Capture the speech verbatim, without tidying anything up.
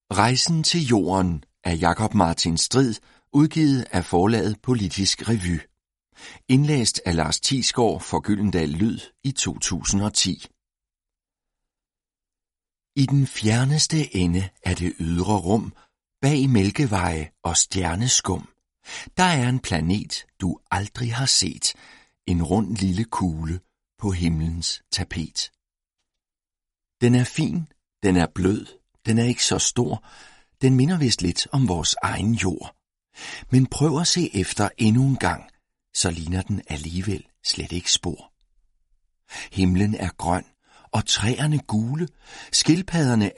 Rejsen til jorden af Jakob Martin Strid, udgivet af forlaget Politisk Revy. Indlæst af Lars Thiesgaard for Gyldendal Lyd i to tusind og ti. I den fjerneste ende af det ydre rum, bag mælkeveje og stjerneskum, der er en planet, du aldrig har set, en rund lille kugle på himlens tapet. Den er fin, den er blød, den er ikke så stor, den minder vist lidt om vores egen jord. Men prøv at se efter endnu en gang, så ligner den alligevel slet ikke spor. Himlen er grøn, og træerne gule, skildpadderne